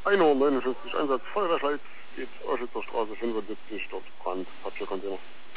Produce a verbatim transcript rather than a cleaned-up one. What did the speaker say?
hundertneunundfünfzig Einsatz Feuerwehrschleiz, geht Oschitzer Straße fünfundsiebzig, dort Brand, Papiercontainer.